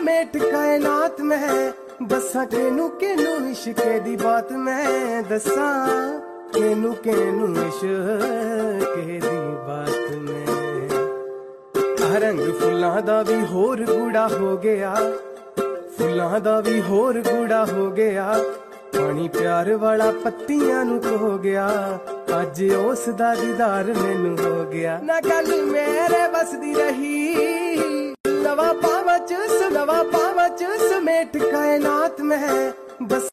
समेत कायनात में दसा केनू केनू इश्के दी बात मैं दसा केनू केनू इश्के दी बात मैं रंग फुल्लां दा भी होर गूड़ा हो गया फुल्लां दा भी होर गूड़ा हो गया पानी प्यार वाला पत्तियां नू खो गया अज उस दा दीदार मैनू हो गया ना गल मेरे बस दी रही लवा पावा च समेत कायनात में बस